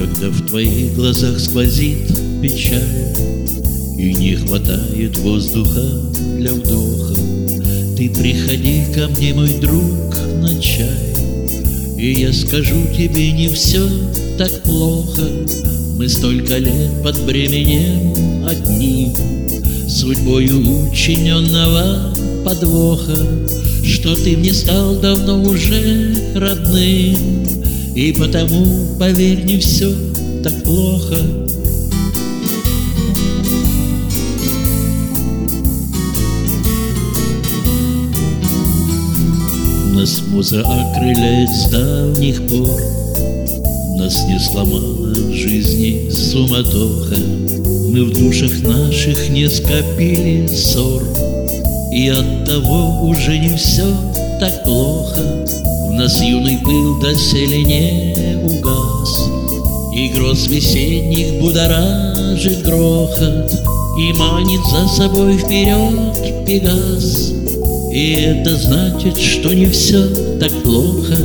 Когда в твоих глазах сквозит печаль и не хватает воздуха для вдоха, ты приходи ко мне, мой друг, на чай, и я скажу тебе, не все так плохо. Мы столько лет под бременем одним, судьбою учиненного подвоха, что ты мне стал давно уже родным, и потому, поверь, не все так плохо. Нас муза окрыляет с давних пор, нас не сломала в жизни суматоха. Мы в душах наших не скопили ссор, и оттого уже не все так плохо. В нас юный пыл доселе не угас, и гроз весенних будоражит грохот, и манит за собой вперед Пегас. И это значит, что не все так плохо.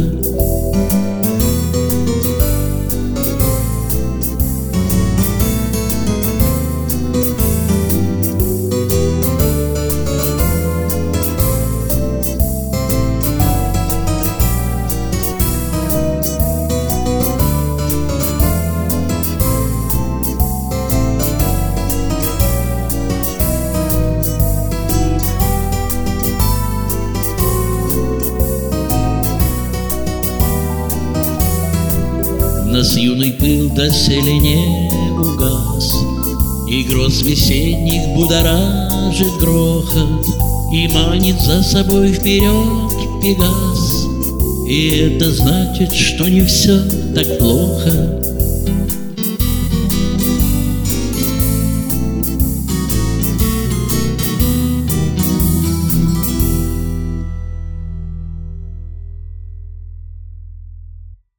Нас юный пыл доселе не угас, и гроз весенних будоражит грохот, и манит за собой вперед Пегас. И это значит, что не все так плохо.